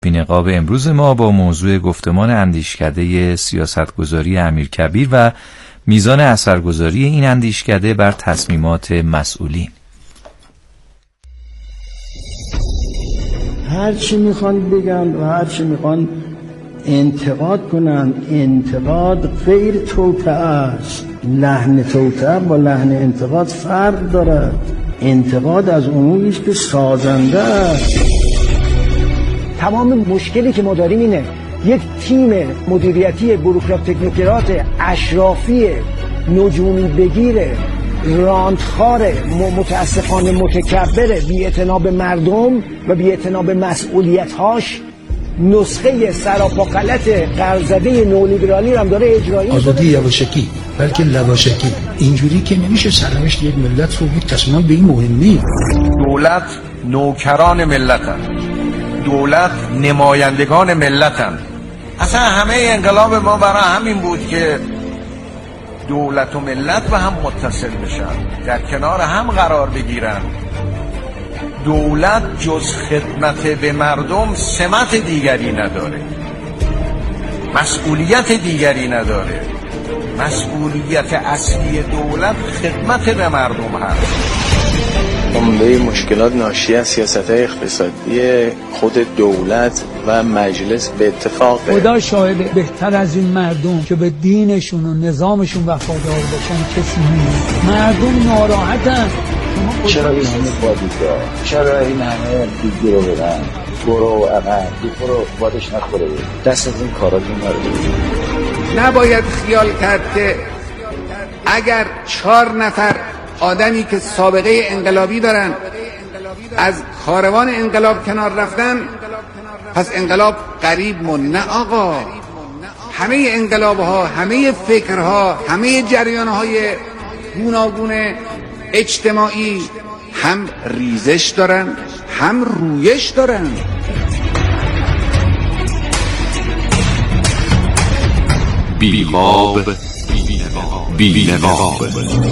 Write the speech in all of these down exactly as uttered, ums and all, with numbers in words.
بی‌نقاب امروز ما با موضوع گفتمان اندیشکده سیاستگذاری امیرکبیر و میزان اثرگذاری این اندیشکده بر تصمیمات مسئولین. هر چی میخوان بگن و هر چی میخوان انتقاد کنن، انتقاد غیر توطئه است. لحن توطئه با لحن انتقاد فرق دارد. انتقاد از اموری است که سازنده است. تمام مشکلی که ما داریم اینه یک تیم مدیریتی بوروکرات تکنوکرات اشرافی نجومی بگیره، راندخاره، متاسفانه متکبره، بی‌اعتنا به مردم و بی‌اعتنا به مسئولیت‌هاش، نسخه سراپا غلط قرض‌زده نولیبرالی رو هم داره اجرایی می‌کنه. آزادی یواشکی بلکه لواشکی. اینجوری که نمیشه سرنوشت یک ملت رو بود تصمیم به این مهمی. دولت نوکران ملتن، دولت نمایندگان ملتن. اصلا همه انقلاب ما برای همین بود که دولت و ملت به هم متصل بشن، در کنار هم قرار بگیرن. دولت جز خدمت به مردم سمت دیگری نداره، مسئولیت دیگری نداره. مسئولیت اصلی دولت خدمت به مردم هست. عمده مشکلات ناشی از سیاست‌های اقتصادی خود دولت و مجلس به اتفاق خدا شاهد، بهتر از این مردم که به دینشون و نظامشون وفادار باشن کسی نیست. مردم ناراحتن. چرا این همه بادیگاه؟ چرا این همه دیگی رو بدن؟ برو عقب، برو بادش نخوره، دست از این کاراتون نره. نباید خیال کرد که اگر چهار نفر آدمی که سابقه انقلابی دارن از کاروان انقلاب کنار رفتن پس انقلاب قریب مون. نه آقا، همه انقلاب ها، همه فکرها، همه جریان های گوناگون اجتماعی هم ریزش دارن هم رویش دارن. بی‌نقاب بی‌نقاب.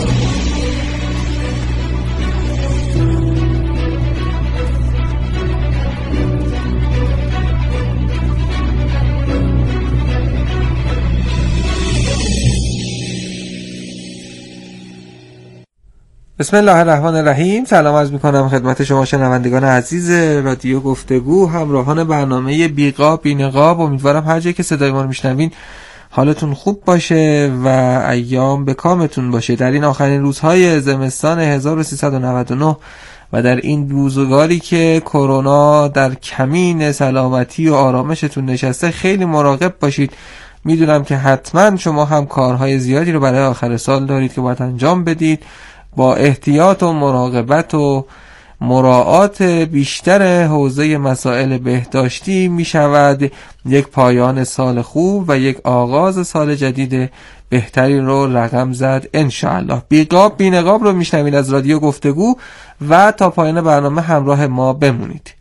بسم الله الرحمن الرحیم. سلام عرض میکنم خدمت شما شنوندگان عزیز رادیو گفتگو، همراهان برنامه بی‌نقاب بی‌نقاب. امیدوارم هر جایی که صدای ما رو میشنوین حالتون خوب باشه و ایام به کامتون باشه. در این آخرین روزهای زمستان هزار و سیصد و نود و نه و در این روزگاری که کرونا در کمین سلامتی و آرامشتون نشسته، خیلی مراقب باشید. میدونم که حتما شما هم کارهای زیادی رو برای آخر سال دارید که باید انجام بدید. با احتیاط و مراقبت و مراعات بیشتر حوزه مسائل بهداشتی می شود یک پایان سال خوب و یک آغاز سال جدید بهتری رو رقم زد انشاءالله. بی‌نقاب بی‌نقاب رو میشنوید از رادیو گفتگو و تا پایان برنامه همراه ما بمونید.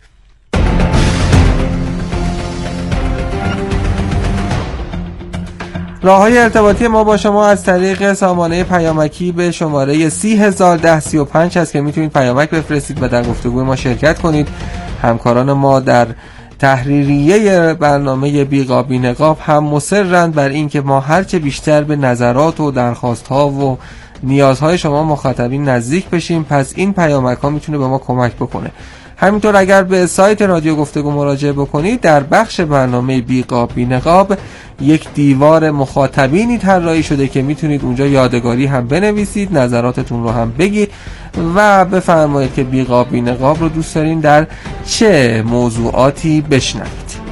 راه‌های ارتباطی ما با شما از طریق سامانه پیامکی به شماره سی هزار ده سی و پنج هست که میتونید پیامک بفرستید و در گفتگوی ما شرکت کنید. همکاران ما در تحریریه برنامه بی‌نقاب بی‌نقاب هم مصرند بر این که ما هرچه بیشتر به نظرات و درخواست‌ها و نیازهای شما مخاطبین نزدیک بشیم. پس این پیامک‌ها میتونه به ما کمک بکنه. همینطور اگر به سایت رادیو گفتگو مراجعه بکنید، در بخش برنامه بی‌نقاب بی‌نقاب یک دیوار مخاطبینی طراحی شده که میتونید اونجا یادگاری هم بنویسید، نظراتتون رو هم بگید و بفرمایید که بی‌نقاب بی‌نقاب رو دوست دارین در چه موضوعاتی بشنوید.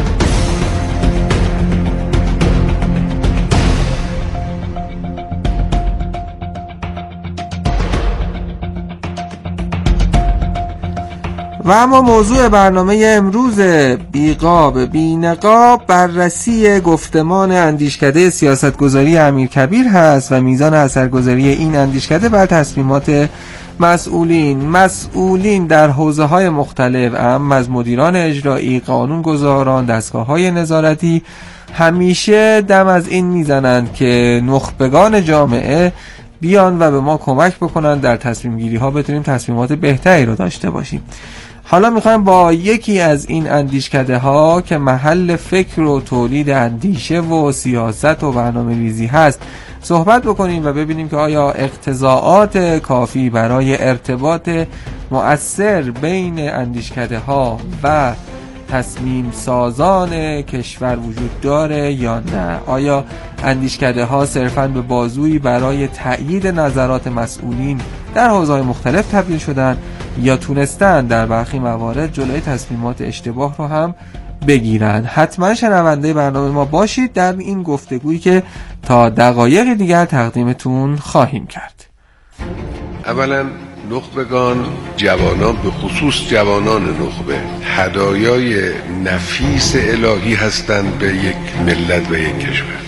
و اما موضوع برنامه امروز بی‌نقاب بی‌نقاب بررسی گفتمان اندیشکده سیاستگذاری امیرکبیر هست و میزان اثرگذاری این اندیشکده بر تصمیمات مسئولین مسئولین در حوزه‌های مختلف، اهم از مدیران اجرایی، قانونگذاران، دستگاه‌های نظارتی، همیشه دم از این میزنند که نخبگان جامعه بیان و به ما کمک بکنن در تصمیم گیری ها بتونیم تصمیمات بهتری رو داشته باشیم. حالا میخوایم با یکی از این اندیشکده ها که محل فکر و تولید اندیشه و سیاست و برنامه ریزی هست صحبت بکنیم و ببینیم که آیا اقتضاعات کافی برای ارتباط مؤثر بین اندیشکده ها و تصمیم سازان کشور وجود داره یا نه. آیا اندیشکده ها صرفاً به بازویی برای تأیید نظرات مسئولین در حوزه‌های مختلف تبدیل شدن یا تونستن در برخی موارد جلوی تصمیمات اشتباه رو هم بگیرن؟ حتما شنونده برنامه ما باشید در این گفتگویی که تا دقایق دیگر تقدیمتون خواهیم کرد. اولا نخبگان، جوانان، به خصوص جوانان نخبه، هدایای نفیس الهی هستند به یک ملت و یک کشور.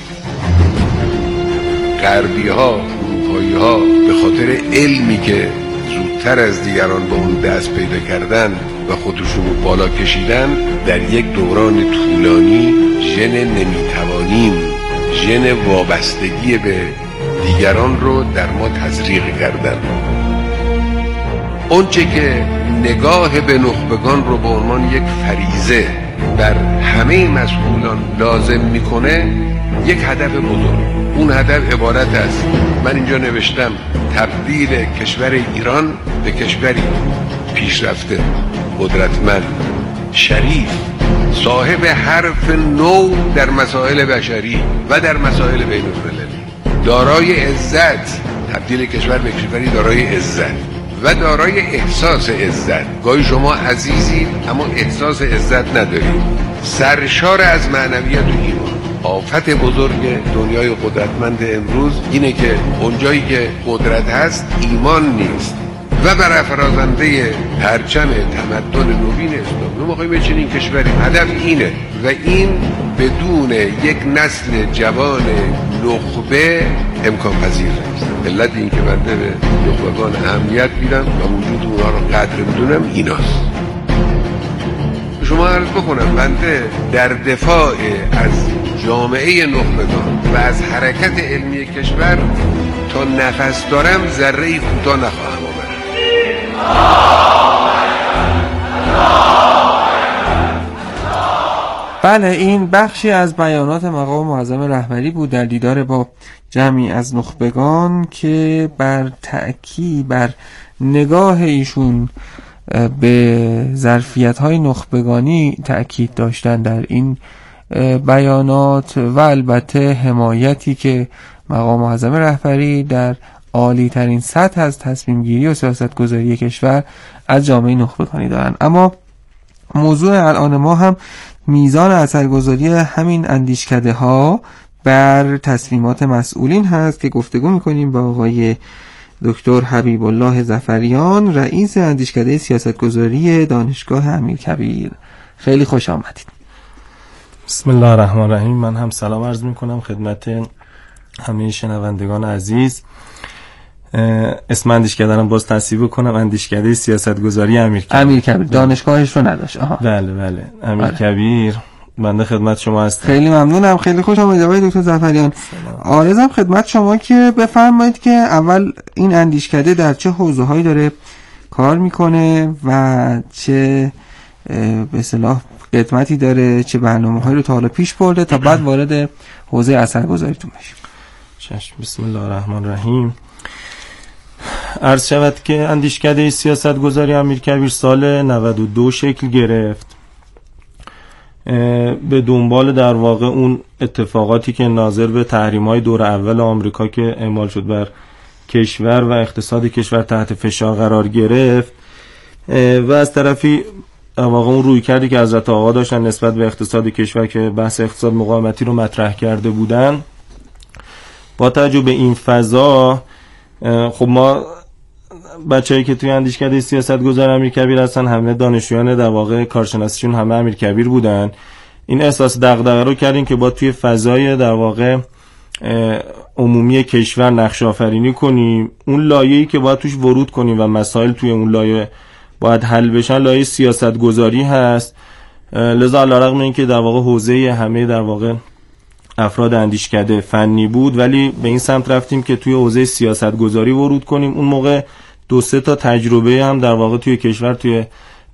غربی ها، اروپایی ها به خاطر علمی که زودتر از دیگران به اون دست پیدا کردن و خودشون رو بالا کشیدن، در یک دوران طولانی ژن نمیتوانیم، ژن وابستگی به دیگران رو در ما تزریق کردن. اونچه که نگاه به نخبگان رو به عنوان یک فریضه بر همه مسئولان لازم میکنه یک هدف بزرگ. اون هدف عبارت است، من اینجا نوشتم، تبدیل کشور ایران به کشوری پیشرفته، قدرتمند، شریف، صاحب حرف نو در مسائل بشری و در مسائل بین المللی، دارای عزت، تبدیل کشور به کشوری دارای عزت و دارای احساس عزت. گاهی شما عزیزید اما احساس عزت ندارید. سرشار از معنویت و ایمان. آفت بزرگ دنیای قدرتمند امروز اینه که اونجایی که قدرت هست ایمان نیست و برافرازنده پرچم تمدن نوین اسلام. ما می‌خوایم چنین کشوری، هدف اینه و این بدون یک نسل جوان نخبه امکان پذیر نیست. علت این که بنده به نخبگان اهمیت میدم و وجود اونها رو قدر میدونم ایناست. شما عرض بکنم بنده در دفاع از جامعه نخبگان و از حرکت علمی کشور تا نفس دارم ذره‌ای کوتاه نخواهم آورد. بله، این بخشی از بیانات مقام معظم رهبری بود در دیدار با جمعی از نخبگان که بر تأکید بر نگاه ایشون به ظرفیت‌های نخبگانی تأکید داشتن در این بیانات و البته حمایتی که مقام معظم رهبری در عالی ترین سطح از تصمیم گیری و سیاست گذاری کشور از جامعه نخبگانی دارن. اما موضوع الان ما هم میزان اثرگذاری همین اندیشکده ها بر تصمیمات مسئولین هست که گفتگو میکنیم با آقای دکتر حبیب الله ظفریان، رئیس اندیشکده سیاستگذاری دانشگاه امیرکبیر. خیلی خوش آمدید. بسم الله الرحمن الرحیم. من هم سلام عرض میکنم خدمت همه شنوندگان عزیز. اسم اندیشکده‌ام باز تصحیح بکنم، اندیشکده سیاستگذاری امیرکبیر. امیرکبیر دانشگاهش رو نداشت. آها. بله بله امیرکبیر. بنده خدمت شما هستم. خیلی ممنونم. خیلی خوش آمدید آقای دکتر ظفریان. عرضم خدمت شما که بفرمایید که اول این اندیشکده در چه حوزه‌هایی داره کار میکنه و چه به اصطلاح قدمتی داره، چه برنامه‌هایی رو تا حالا پیش برده تا بعد وارد حوزه اثرگذاریتون بشیم. چشم. بسم الله الرحمن الرحیم. عرض شود که اندیشکده سیاستگذاری امیرکبیر سال نود و دو شکل گرفت به دنبال در واقع اون اتفاقاتی که ناظر به تحریم‌های دور اول آمریکا که اعمال شد بر کشور و اقتصاد کشور تحت فشار قرار گرفت و از طرفی در واقع اون روی کردی که حضرت آقا داشتن نسبت به اقتصاد کشور که بحث اقتصاد مقاومتی رو مطرح کرده بودن. با توجه به این فضا خب ما بچه‌ای که توی اندیشکده سیاستگذار امیرکبیر هستن همه دانشجویان در واقع کارشناسیشون همه امیرکبیر بودن. این احساس دغدغه رو کردیم که با توی فضای در واقع عمومی کشور نقش آفرینی کنیم. اون لایه‌ای که باید توش ورود کنیم و مسائل توی اون لایه باید حل بشن لایه سیاستگذاری هست. لذا علیرغم اینکه در واقع حوزه همه در واقع افراد اندیشکده فنی بود ولی به این سمت رفتیم که توی حوزه سیاستگذاری ورود کنیم. اون موقع دو سه تا تجربه هم در واقع توی کشور توی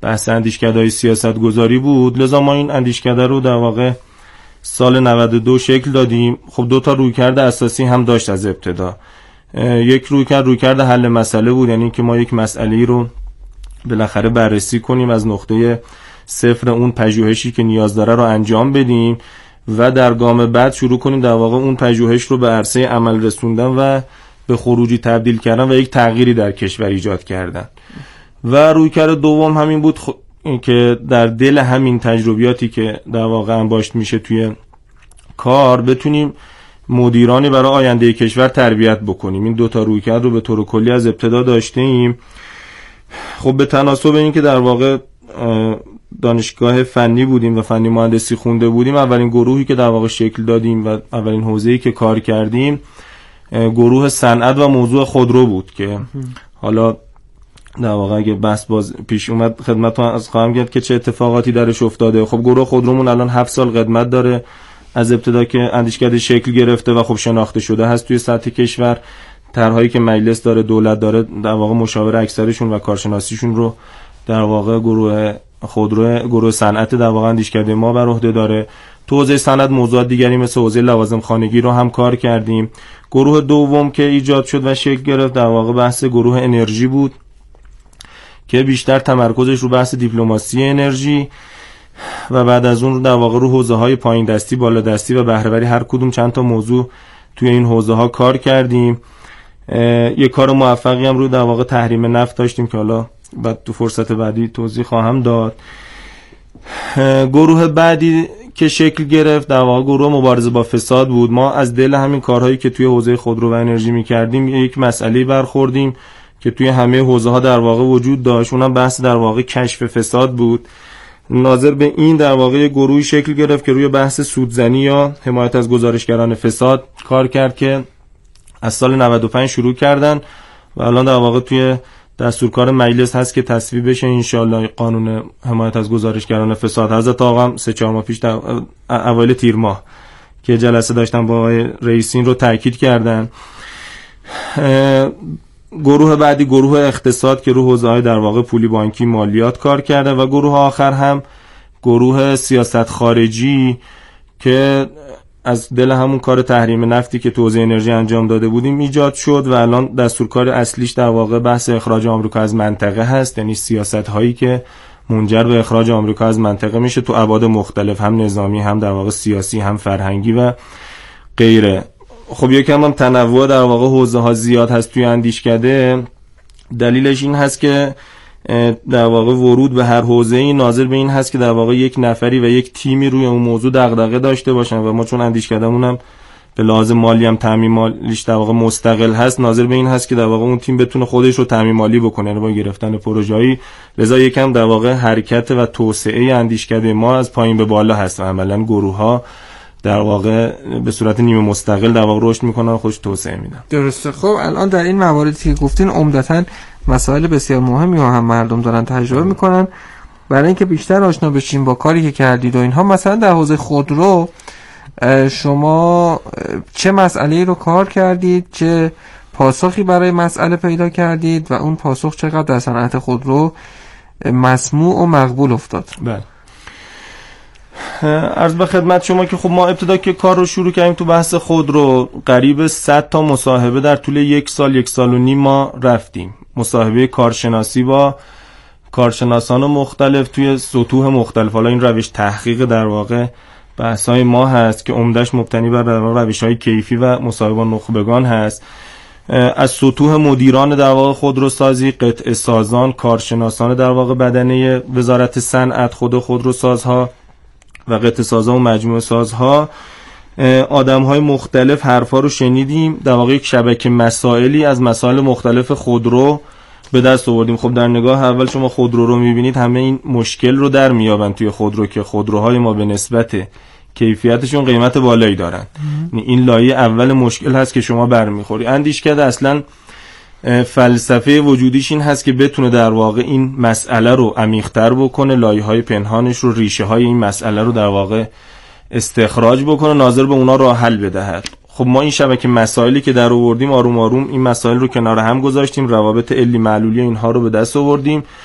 بحث اندیشکده‌های سیاست گذاری بود. لذا ما این اندیشکده رو در واقع سال نود و دو شکل دادیم. خب دو تا رویکرد اساسی هم داشت از ابتدا. یک رویکرد رویکرد حل مسئله بود، یعنی که ما یک مسئله رو بالاخره بررسی کنیم از نقطه صفر، اون پژوهشی که نیاز داره رو انجام بدیم و در گام بعد شروع کنیم در واقع اون پژوهش رو به عرصه عمل رسوندن و به خروجی تبدیل کردن و یک تغییری در کشور ایجاد کردن. و رویکرد دوم همین بود خ... که در دل همین تجربیاتی که در واقع انباشت میشه توی کار بتونیم مدیرانی برای آینده کشور تربیت بکنیم. این دوتا رویکرد رو به طور کلی از ابتدا داشتیم. خب به تناسب این که در واقع دانشگاه فنی بودیم و فنی مهندسی خونده بودیم، اولین گروهی که در واقع شکل دادیم و اولین حوزه‌ای که کار کردیم گروه صنعت و موضوع خودرو بود که حالا در واقع اگه بحث باز پیش اومد خدمتتون از خواهم کرد که چه اتفاقاتی درش افتاده. خب گروه خودرومون الان هفت سال خدمت داره از ابتدا که اندیشکده شکل گرفته و خب شناخته شده هست توی سطح کشور. طرحهایی که مجلس داره، دولت داره، در واقع مشاور اکثرشون و کارشناسیشون رو در واقع گروه خودرو گروه صنعت در واقع اندیشکده ما بر عهده داره. تو حوزه صنعت موضوعات دیگری مثل حوزه لوازم خانگی رو هم کار کردیم. گروه دوم که ایجاد شد و شکل گرفت در واقع بحث گروه انرژی بود که بیشتر تمرکزش رو بحث دیپلماسی انرژی و بعد از اون در واقع رو حوزه های پایین دستی، بالا دستی و بهره‌وری هر کدوم چند تا موضوع توی این حوزه ها کار کردیم. یه کار موفقی هم رو در واقع تحریم نفت داشتیم که حالا بعد تو فرصت بعدی توضیح خواهم داد. گروه بعدی که شکل گرفت در واقع گروه مبارزه با فساد بود. ما از دل همین کارهایی که توی حوزه خودرو و انرژی می‌کردیم یک مسئله برخوردیم که توی همه حوزه ها در واقع وجود داشت، اونم بحث در واقع کشف فساد بود. ناظر به این در واقع گروهی شکل گرفت که روی بحث سودزنی یا حمایت از گزارشگران فساد کار کرد که از سال نود و پنج شروع کردن و الان در واقع توی دستورکار مجلس هست که تصویب بشه انشالله قانون حمایت از گزارشگران فساد. حضرت آقا هم سه چهار ماه پیش در اوایل تیر ماه که جلسه داشتن با آقای رئیسین رو تاکید کردن. گروه بعدی گروه اقتصاد که رو حوزه‌های در واقع پولی، بانکی، مالیات کار کرده و گروه آخر هم گروه سیاست خارجی که از دل همون کار تحریم نفتی که تو حوزه انرژی انجام داده بودیم ایجاد شد و الان دستورکار اصلیش در واقع بحث اخراج آمریکا از منطقه هست، یعنی سیاست هایی که منجر به اخراج آمریکا از منطقه میشه تو ابعاد مختلف، هم نظامی، هم در واقع سیاسی، هم فرهنگی و غیره. خب یکم هم تنوع در واقع حوزه ها زیاد هست توی اندیشکده. دلیلش این هست که در واقع ورود به هر حوزه‌ای ناظر به این هست که در واقع یک نفری و یک تیمی روی اون موضوع دغدغه داشته باشن و ما چون اندیشکدهمون هم به لحاظ مالی هم تامین مالیش در واقع مستقل هست، ناظر به این هست که در واقع اون تیم بتونه خودش رو تامین مالی بکنه، یعنی با گرفتن پروژه‌ای. لذا یکم در واقع حرکت و توسعه اندیشکده ما از پایین به بالا هست و عملاً گروه‌ها در واقع به صورت نیمه مستقل در واقع رشد میکنن و خودش توسعه میدن. درسته. خب الان در این مواردی که گفتین عمدتاً مسائل بسیار مهمی رو هم مردم دارن تجربه میکنن. برای اینکه بیشتر آشنا بشیم با کاری که کردید و اینها، مثلا در حوزه خودرو شما چه مسئله‌ای رو کار کردید، چه پاسخی برای مسئله پیدا کردید و اون پاسخ چقدر در صنعت خودرو مسموع و مقبول افتاد؟ بله. عرض به خدمت شما که خب ما ابتدا که کار رو شروع کردیم تو بحث خودرو قریب صد تا مصاحبه در طول یک سال یک سال و نیم ما رفتیم، مصاحبه کارشناسی با کارشناسان مختلف توی سطوح مختلف. حالا این روش تحقیق در واقع بحث‌های ما هست که عمدش مبتنی بر روش‌های کیفی و مصاحبه نخبگان هست. از سطوح مدیران در واقع خودروسازی، قطعه سازان، کارشناسان در واقع بدنه وزارت صنعت، خود خودروسازها و قطعه سازها و مجموعه سازها، آدم‌های مختلف حرفا رو شنیدیم. در واقع یک شبکه مسائلی از مسائل مختلف خودرو به دست آوردیم. خب در نگاه اول شما خودرو رو می‌بینید همه این مشکل رو در میابن توی خودرو که خودروهای ما به نسبت کیفیتشون قیمت بالایی دارن. این لایه اول مشکل هست که شما برمیخوری. اندیشکده اصلا فلسفه وجودیش این هست که بتونه در واقع این مسئله رو عمیق‌تر بکنه، لایه‌های پنهانش رو، ریشه‌های این مسئله رو در واقع استخراج بکنه، ناظر به اونا راه حل بدهد. خب ما این شبکه مسائلی که در آوردیم آروم آروم این مسائل رو کنار هم گذاشتیم، روابط علی معلولی اینها رو به دست آوردیم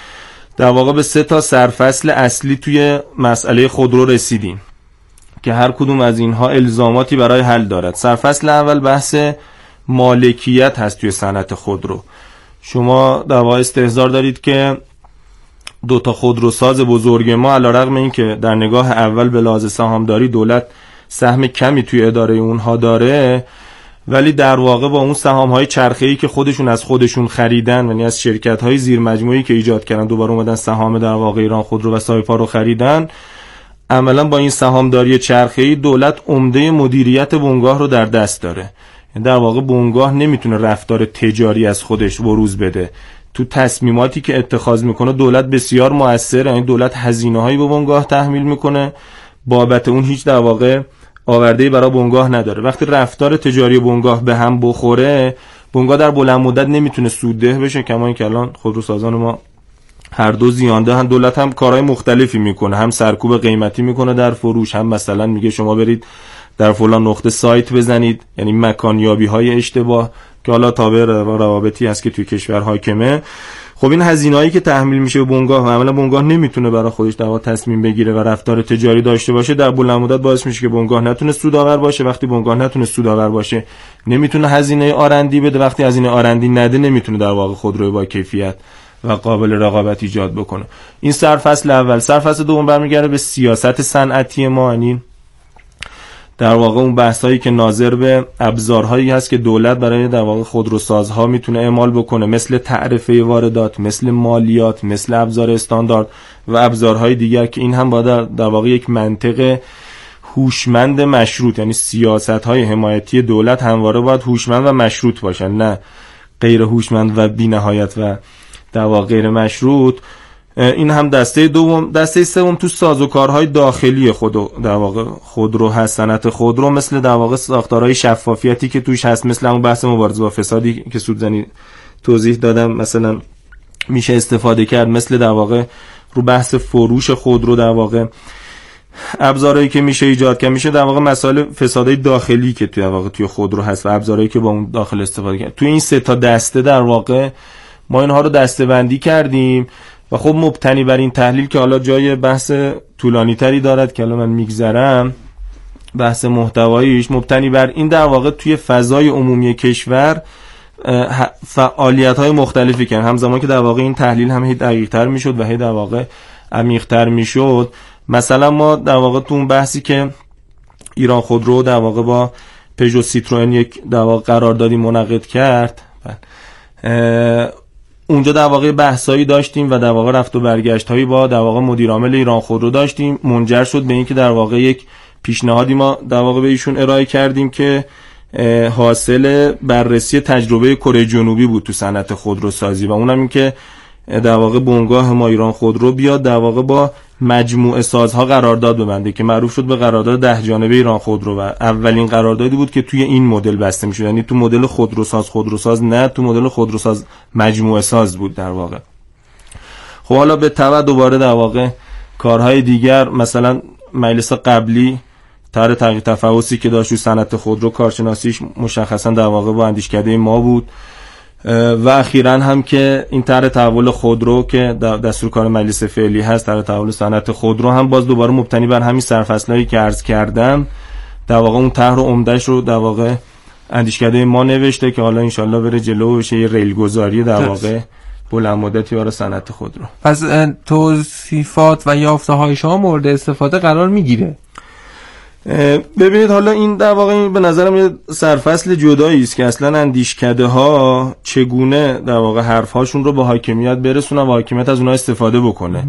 در واقع به سه تا سرفصل اصلی توی مسئله خودرو رسیدیم که هر کدوم از اینها الزاماتی برای حل دارد. سرفصل اول بحث مالکیت هست توی صنعت خودرو. شما در واقع استحضار دارید که دو تا خودروساز بزرگ ما علیرغم این که در نگاه اول به لحاظ سهامداری دولت سهم کمی توی اداره اونها داره، ولی در واقع با اون سهام‌های چرخه‌ای که خودشون از خودشون خریدن، یعنی از شرکت‌های زیرمجموعه‌ای که ایجاد کردن دوباره اومدن سهام در واقع ایران خودرو و سایپا رو خریدن، عملاً با این سهامداری چرخه‌ای دولت عمده مدیریت بنگاه رو در دست داره. یعنی در واقع بنگاه نمیتونه رفتار تجاری از خودش بروز بده. تو تصمیماتی که اتخاذ میکنه دولت بسیار مؤثره، یعنی دولت هزینه‌هایی به بنگاه تحمیل میکنه، بابت اون هیچ در واقع آورده‌ای برای بنگاه نداره. وقتی رفتار تجاری بنگاه به هم بخوره، بنگاه در بلند مدت نمیتونه سودده بشه، کما اینکه الان خودروسازان ما هر دو زیانده هم. دولت هم کارهای مختلفی میکنه، هم سرکوب قیمتی میکنه در فروش، هم مثلا میگه شما برید در فلان نقطه سایت بزنید، یعنی مکانیابی های اشتباه که حالا تابع روابطی هست که توی کشور حاکمه. خب این هزینه‌ای که تحمیل میشه به بنگاه و عملا بنگاه نمیتونه برای خودش در واقع تصمیم بگیره و رفتار تجاری داشته باشه، در بلند مدت باعث میشه که بنگاه نتونه سودآور باشه. وقتی بنگاه نتونه سودآور باشه، نمیتونه هزینه آرندی بده. وقتی هزینه آرندی نده، نمیتونه در واقع خودروی با کیفیت و قابل رقابت ایجاد بکنه. این سرفصل اول. سرفصل دوم برمیگرده به سیاست صنعتی ما، یعنی در واقع اون بحثایی که ناظر به ابزارهایی هست که دولت برای در واقع خودروسازها میتونه اعمال بکنه، مثل تعرفه واردات، مثل مالیات، مثل ابزار استاندارد و ابزارهای دیگر، که این هم باید در واقع یک منطق هوشمند مشروط، یعنی سیاست‌های حمایتی دولت همواره باید هوشمند و مشروط باشن، نه غیر هوشمند و بی‌نهایت و در واقع غیر مشروط. این هم دسته دوم. دسته سوم تو سازوکارهای داخلی خود در واقع خودرو هست، صنعت خودرو، مثل در واقع ساختارهای شفافیتی که توش هست، مثل همون بحث مبارزه با فسادی که سودزنی توضیح دادم مثلا میشه استفاده کرد، مثل در واقع رو بحث فروش خودرو در واقع ابزارهایی که میشه ایجاد کرد، میشه در واقع مسائل فسادهای داخلی که توی واقع توی خودرو هست و ابزارهایی که با اون داخل استفاده کرد. توی این سه تا دسته در واقع ما اینها رو دسته‌بندی کردیم و خب مبتنی بر این تحلیل که حالا جای بحث طولانی تری دارد که الان من میگذرم، بحث محتواییش مبتنی بر این در واقع توی فضای عمومی کشور فعالیت‌های مختلفی کردن، همزمان که در واقع این تحلیل هم هی دقیق‌تر میشد و هی در واقع عمیق‌تر میشد. مثلا ما در واقع تو اون بحثی که ایران خودرو در واقع با پژو سیتروئن یک در واقع قراردادی منعقد کرد، اونجا در واقع بحثایی داشتیم و در واقع رفت و برگشت‌هایی با در واقع مدیر عامل ایران خودرو داشتیم، منجر شد به اینکه در واقع یک پیشنهادی ما در واقع به ایشون ارائه کردیم که حاصل بررسی تجربه کره جنوبی بود تو صنعت خودروسازی و اونم این که در واقع بنگاه ما ایران خودرو بیاد در واقع با مجموعه سازها قرارداد ببنده که معروف شد به قرارداد ده جانبه ایران خودرو و اولین قراردادی بود که توی این مدل بسته میشد، یعنی تو مدل خودروساز خودروساز نه، تو مدل خودروساز مجموعه ساز بود در واقع. خب حالا به تبع دوباره در واقع کارهای دیگر، مثلا مجلس قبلی طرح تغییر تفحصی که داشت تو صنعت خودرو کارشناسیش مشخصا در واقع با اندیشکده ما بود و اخیراً هم که این طرح تحول خودرو که دستور کار مجلس فعلی هست، طرح تحول صنعت خودرو هم باز دوباره مبتنی بر همین سرفصلایی که عرض کردم در واقع اون طرح و عمده‌اش رو در واقع اندیشکده ما نوشته که حالا انشالله بره جلو بشه یه ریل گذاری در واقع بلند مدتی برای صنعت خودرو. پس توصیفات و یافته‌های شما مورد استفاده قرار میگیره. ببینید حالا این در واقع به نظرم یه سرفصل جدایی است که اصلا اندیشکده ها چگونه در واقع حرف هاشون رو به حاکمیت برسونن و حاکمیت از اونها استفاده بکنه.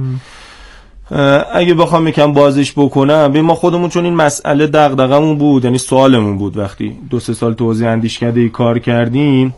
اگه بخوام یکم بازش بکنم، ببین ما خودمون چون این مسئله دغدغمون بود، یعنی سوالمون بود وقتی دو سه سال توضیح اندیشکده کار کردیم،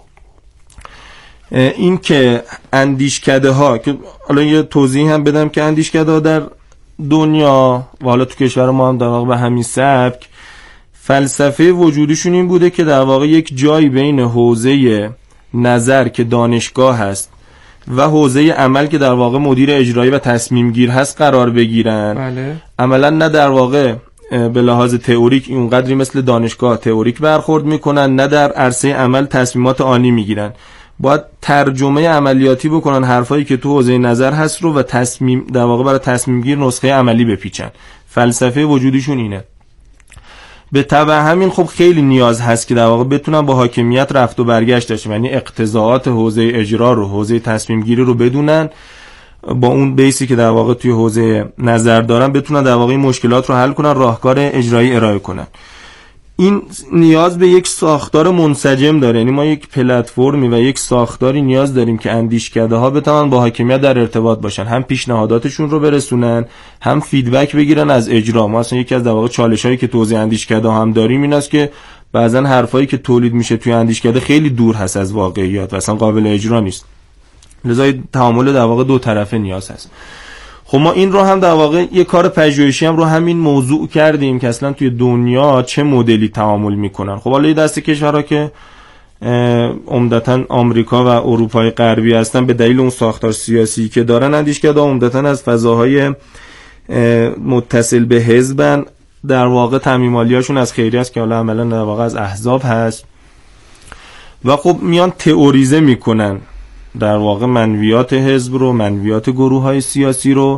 این که اندیشکده ها که حالا یه توضیح هم بدم که اندیشکده ها در دنیا و حالا تو کشور ما هم در واقع به همین سبک فلسفه وجودشون این بوده که در واقع یک جایی بین حوزه نظر که دانشگاه هست و حوزه عمل که در واقع مدیر اجرایی و تصمیم گیر هست قرار بگیرن. بله. عملا نه در واقع به لحاظ تئوریک اونقدری مثل دانشگاه تئوریک برخورد میکنن، نه در عرصه عمل تصمیمات آنی میگیرن. باید ترجمه عملیاتی بکنن حرفایی که تو حوزه نظر هست رو و تصمیم در واقع برای تصمیم گیر نسخه عملی بپیچن. فلسفه وجودیشون اینه. به تبع همین خب خیلی نیاز هست که در واقع بتونن با حاکمیت رفت و برگشت داشته، یعنی اقتضاعات حوزه اجرا رو، حوزه تصمیم گیری رو بدونن، با اون بیسی که در واقع توی حوزه نظر دارن بتونن در واقع این مشکلات رو حل کنن، راهکار اجرایی ارائه کنن. این نیاز به یک ساختار منسجم داره، یعنی ما یک پلتفرمی و یک ساختاری نیاز داریم که اندیشکده ها بتونن با حاکمیت در ارتباط باشن، هم پیشنهاداتشون رو برسونن، هم فیدبک بگیرن از اجرا. ما اصلا یکی از در واقع چالش‌هایی که تو حوزه اندیشکده ها هم داریم این است که بعضن حرفایی که تولید میشه توی اندیشکده خیلی دور هست از واقعیت و اصلا قابل اجرا نیست. لذا تعامل در واقع دو طرفه نیاز هست. خب ما این رو هم در واقع یه کار پژوهشی هم رو همین موضوع کردیم که اصلا توی دنیا چه مدلی تعامل میکنن. خب حالا یه دسته کشورها که عمدتاً آمریکا و اروپای غربی هستن به دلیل اون ساختار سیاسی که دارن اندیشکده عمدتاً از فضاهای متصل به حزبن، در واقع تأمین‌مالی‌هاشون از خیریه است که حالا عملاً در واقع از احزاب هست و خب میان تئوریزه میکنن در واقع منویات حزب رو، منویات گروه‌های سیاسی رو.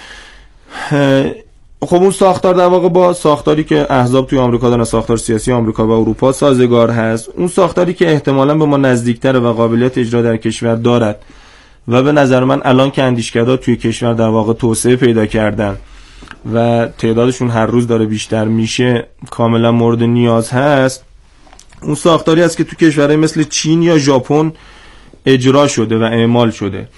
خب اون ساختار در واقع با ساختاری که احزاب توی آمریکا دارن، ساختار سیاسی آمریکا و اروپا سازگار هست. اون ساختاری که احتمالاً به ما نزدیک‌تره و قابلیت اجرا در کشور دارد و به نظر من الان که اندیشکده‌ها توی کشور در واقع توسعه پیدا کردن و تعدادشون هر روز داره بیشتر میشه، کاملا مورد نیاز هست. اون ساختاری است که تو کشورهای مثل چین یا ژاپن اجرا شده و اعمال شده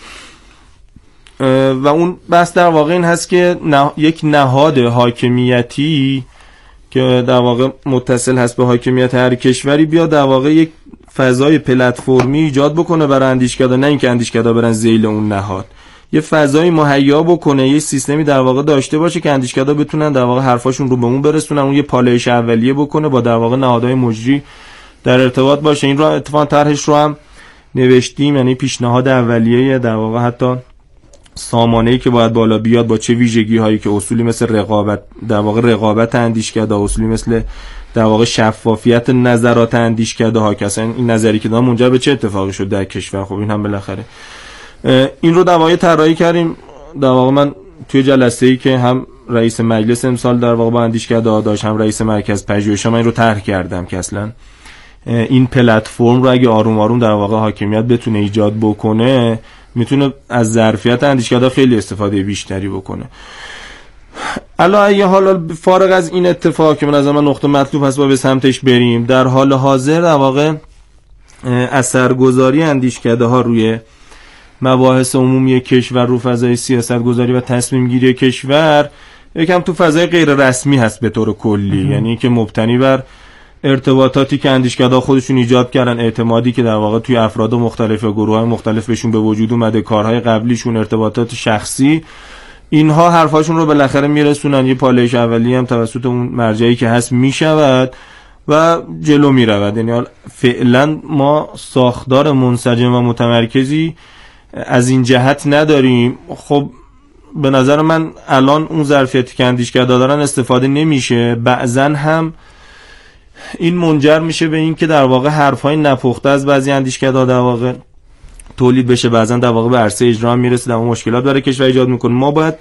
و اون بحث در واقع این هست که نه، یک نهاد حاکمیتی که در واقع متصل هست به حاکمیت هر کشوری بیاد در واقع یک فضای پلتفرمی ایجاد بکنه برای اندیشکده، نه اینکه اندیشکده برن ذیل اون نهاد، یه فضای مهیا بکنه، یه سیستمی در واقع داشته باشه که اندیشکده بتونن در واقع حرفاشون رو به اون برسونن، اون یه پالایش اولیه بکنه، با در واقع نهادهای مجری در ارتباط باشه. این رو اتفاقا طرحش رو هم نوشتیم، یعنی پیشنهاد اولیه در واقع حتی سامانه‌ای که باید بالا بیاد با چه ویژگی هایی که اصولی مثل رقابت در واقع رقابت اندیشکده، اصولی مثل در واقع شفافیت نظرات اندیشکده ها که اصلا این نظری که دارم منجر به چه اتفاقی شد در کشور. خب این هم بالاخره این رو در واقع طراحی کردیم. در واقع من توی جلسه‌ای که هم رئیس مجلس امسال در واقع با اندیشکده ها داشت، هم رئیس مرکز پژوهش، من این رو طرح کردم که اصلا این پلتفرم رو اگه آروم آروم در واقع حاکمیت بتونه ایجاد بکنه، میتونه از ظرفیت اندیشکده خیلی استفاده بیشتری بکنه. الا اگه حالا فارغ از این اتفاق که من از من نقطه مطلوب هست با به سمتش بریم، در حال حاضر در واقع اثرگذاری اندیشکده ها روی مباحث عمومی کشور، رو فضای سیاست گذاری و تصمیم گیری کشور یکم تو فضای غیر رسمی هست به طور کلی، یعنی که مبتنی بر ارتباطاتی که اندیشکده‌ها خودشون ایجاد کردن، اعتمادی که در واقع توی افراد مختلف و گروه‌های مختلف بهشون به وجود اومده، کارهای قبلیشون، ارتباطات شخصی، اینها حرفاشون رو بالاخره میرسونن، یه پالایش اولیه هم توسط اون مرجعی که هست میشود و جلو میرود. یعنی فعلا ما ساختار منسجم و متمرکزی از این جهت نداریم. خب به نظر من الان اون ظرفیتی که اندیشکده‌ها دارن استفاده نمیشه. بعضا هم این منجر میشه به این که در واقع حرفای نپخته از بعضی اندیشکده‌ها در واقع تولید بشه، بعضا در واقع به عرصه اجرا هم میرسه، در اون مشکلات برای کشور ایجاد میکنه. ما باید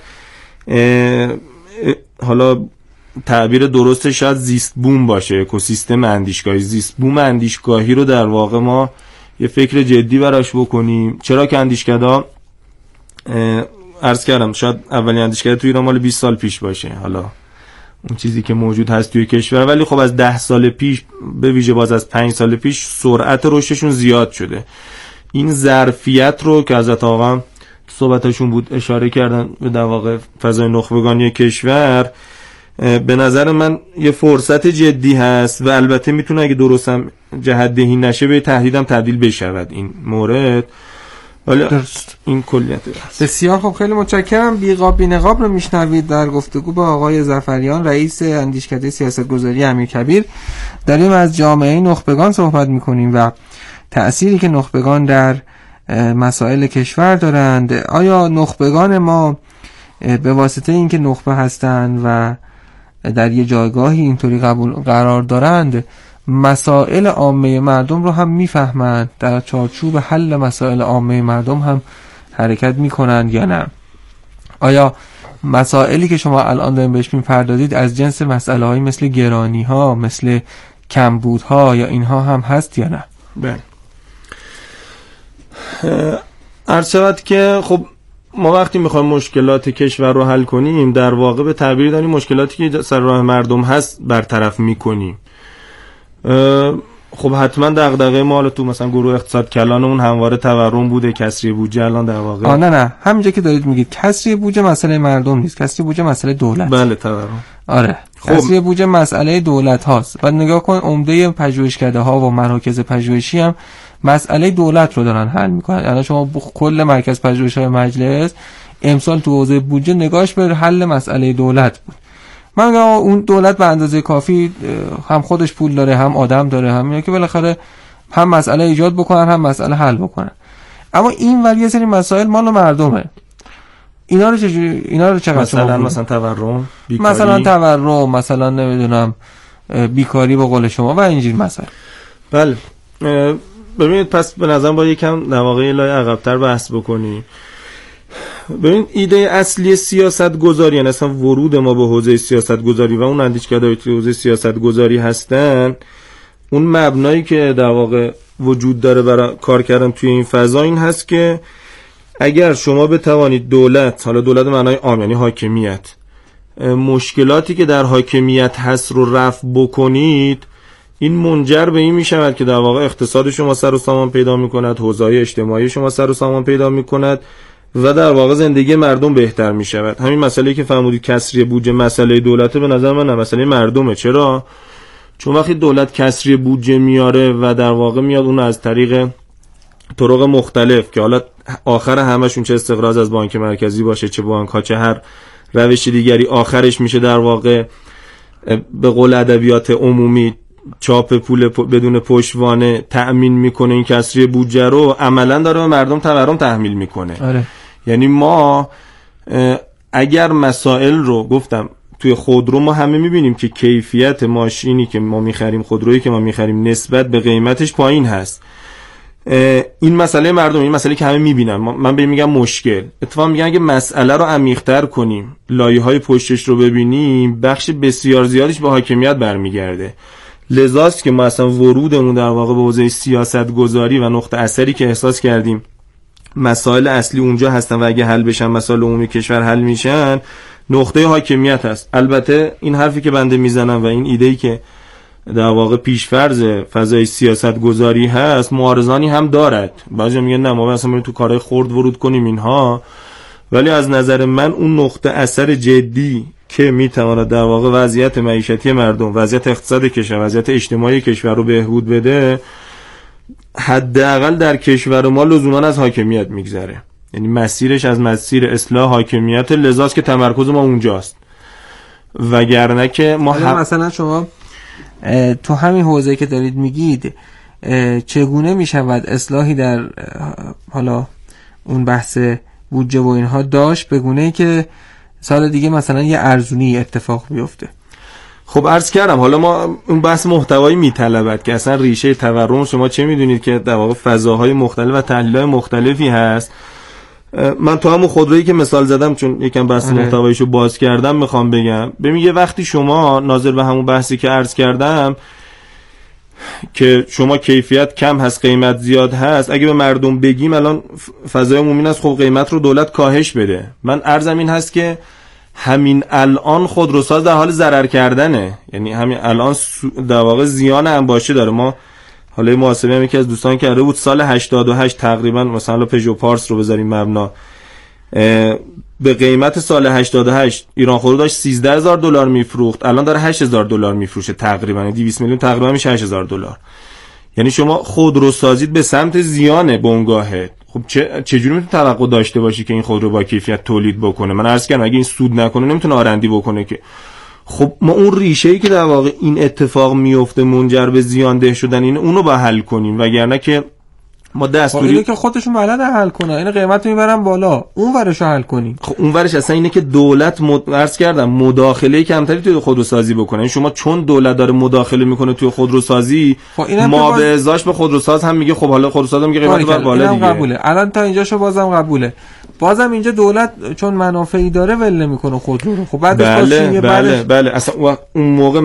حالا تعبیر درستش شاید زیست بوم باشه، اکوسیستم اندیشگاهی، زیست بوم اندیشگاهی رو در واقع ما یه فکر جدی براش بکنیم. چرا که اندیشکده‌ها عرض کردم شاید اولین اندیشکده توی ایران مال بیست سال پیش باشه، حالا اون چیزی که موجود هست توی کشور، ولی خب از ده سال پیش به ویژه باز از پنج سال پیش سرعت رشدشون زیاد شده. این ظرفیت رو که حضرت آقا صحبتشون بود اشاره کردن به در واقع فضای نخبگانی کشور، به نظر من یه فرصت جدی هست و البته میتونه اگه درستم جهت دهی نشه به تهدیدم تبدیل بشود این مورد. ولی این کلیت است. بسیار خب، خیلی متشکرم. بیقاب بی‌نقاب رو میشنوید در گفتگو با آقای ظفریان، رئیس اندیشکده سیاستگذاری امیرکبیر. داریم از جامعه نخبگان صحبت میکنیم و تأثیری که نخبگان در مسائل کشور دارند. آیا نخبگان ما به واسطه اینکه نخبه هستند و در یه جایگاهی اینطوری قبول قرار دارند مسائل عامه مردم رو هم میفهمند، در چارچوب حل مسائل عامه مردم هم حرکت میکنند یا نه؟ آیا مسائلی که شما الان دارین بهش میپردازید از جنس مسئله هایی مثل گرانی ها، مثل کمبود ها یا اینها هم هست یا نه؟ بله. عرض شود که خب ما وقتی میخوایم مشکلات کشور رو حل کنیم، در واقع به تعبیر داریم مشکلاتی که سر راه مردم هست برطرف میکنیم. خب حتما دغدغه ما تو مثلا گروه اقتصاد کلانمون همواره تورم بوده، کسری بودجه الان در واقع. آه نه نه همینجا که دارید میگید کسری بودجه مسئله مردم نیست، کسری بودجه مسئله دولت. بله تورم. آره خب. کسری بودجه مسئله دولت هاست. بعد نگاه کن عمده پژوهشکده ها و مراکز پژوهشی هم مسئله دولت رو دارن حل میکنن. یعنی شما کل مرکز پژوهش‌های مجلس امسال تو حوزه بودجه نگاهش به حل مسئله دولت بود. من میگم اون دولت به اندازه کافی هم خودش پول داره، هم آدم داره، هم اینا که بالاخره هم مسئله ایجاد بکنن هم مسئله حل بکنن. اما این ولی یه سری مسائل مال مردمه. اینا رو چجوری اینا رو چقدر مثلا مثلا تورم، بیکاری، مثلا تورم، مثلا نمیدونم بیکاری به قول شما و اینجور مسائل. بله. ببینید پس به نظرم با یکم در واقع لای عقب‌تر بحث بکنیم. ببین ایده اصلی سیاست گذاری، یعنی اصلا ورود ما به حوزه سیاست گذاری و اون اندیشکده‌های توی حوزه سیاست گذاری هستن، اون مبنایی که در واقع وجود داره برای کار کردن توی این فضا این هست که اگر شما بتوانید دولت، حالا دولت معنای عام یعنی حاکمیت، مشکلاتی که در حاکمیت هست رو رفع بکنید، این منجر به این می شود که در واقع اقتصاد شما سر و سامان پیدا می کند، حوزه‌های اجتماعی شما سر و سامان پیدا می کند و در واقع زندگی مردم بهتر می شود. همین مسئله که فرمودید کسری بودجه مسئله دولته، به نظر من نه، مسئله مردمه. چرا؟ چون وقتی دولت کسری بودجه میاره و در واقع میاد اون از طریق طرق مختلف که حالا آخر همشون چه استقراض از بانک مرکزی باشه، چه بانک ها، چه هر روش دیگری، آخرش میشه در واقع به قول ادبیات عمومی چاپ پول بدون پشتوانه تأمین میکنه این کسری بودجه رو، عملا داره به مردم تورم تحمیل میکنه. آره. یعنی ما اگر مسائل رو گفتم توی خودرو ما همه میبینیم که کیفیت ماشینی که ما میخریم، خودرویی که ما میخریم نسبت به قیمتش پایین هست. این مسئله مردم، این مسئله که همه میبینن، من بهم میگم مشکل، اتفاقا میگن اگه مسئله رو عمیق‌تر کنیم، لایه‌های پشتش رو ببینیم، بخش بسیار زیادیش به حاکمیت برمیگرده. لذاست که ما اصلا ورودمون در واقع به حوزه سیاست گذاری و نقطه اثری که احساس کردیم مسائل اصلی اونجا هستن و اگه حل بشن مسائل عمومی کشور حل میشن، نقطه حاکمیت هست. البته این حرفی که بنده میزنم و این ایده‌ای که در واقع پیشفرض فضای سیاست گذاری هست معارضانی هم دارد. بعضی میگن نه ما اصلا بریم تو کارهای خرد ورود کنیم اینها، ولی از نظر من اون نقطه اثر جدی که میتواند در واقع وضعیت معیشتی مردم، وضعیت اقتصاد کشور، وضعیت اجتماعی کشور رو بهبود بده، حداقل در کشور ما لزوما از حاکمیت میگذره. یعنی مسیرش از مسیر اصلاح حاکمیت، لذاست که تمرکز ما اونجاست. وگرنه که ما هم... مثلا شما تو همین حوزه که دارید میگید چگونه میشود اصلاحی در حالا اون بحث بودجه و اینها داشت به گونه‌ای که سال دیگه مثلا یه ارزونی اتفاق بیفته؟ خب عرض کردم حالا ما اون بحث محتوایی میطلبد که اصلا ریشه تورم شما چه میدونید که در واقع فضاهای مختلف و تحلیل‌های مختلفی هست. من تو همون خودرویی که مثال زدم چون یکم بحث محتواییشو باز کردم میخوام بگم، ببین یه وقتی شما ناظر به همون بحثی که عرض کردم که شما کیفیت کم هست قیمت زیاد هست، اگه به مردم بگیم الان فضای عمومی است خب قیمت رو دولت کاهش بده، من عرضم این هست که همین الان خودروساز در حال ضرر کردنه. یعنی همین الان در واقع زیان انباشته داره. ما حالا محاسبه هم یکی از دوستان کرده بود سال هشتاد و هشت تقریبا مثلا پژو پارس رو بذاریم مبنا، به قیمت سال هشتاد و هشت ایران خودرو داشت سیزده هزار دلار میفروخت، الان داره هشت هزار دلار میفروشه، تقریبا دویست میلیون تقریبا میشه هشت هزار دلار. یعنی شما خودرو سازید به سمت زیانه بنگاهه. خب چه چجوری میتونه توقع داشته باشی که این خودرو با کیفیت تولید بکنه؟ من عرض کردم اگه این سود نکنه نمیتونه آرندی بکنه که. خب ما اون ریشه‌ای که در واقع این اتفاق میفته منجر به زیان ده شدن اینه، اونو با حل کنیم، وگرنه که ما دستوری اینه که خودشون بلد حل کنن، این قیمت رو میبرن بالا، اون ورشو حل کنین. خب اون ورش اصلا اینه که دولت مد... عرض کردم مداخله کمتری توی خودروسازی بکنه. شما چون دولت داره مداخله میکنه توی خودروسازی، ما به ازاش به خودروساز هم میگه خب حالا خودروساز هم میگه قیمت بر بالا دیگه. قبوله. الان تا اینجاشو بازم قبوله. بازم اینجا دولت چون منافعی داره ول نمیکنه خودرو رو. خب بعدش بله بله بله, بله. اصلا اون موقع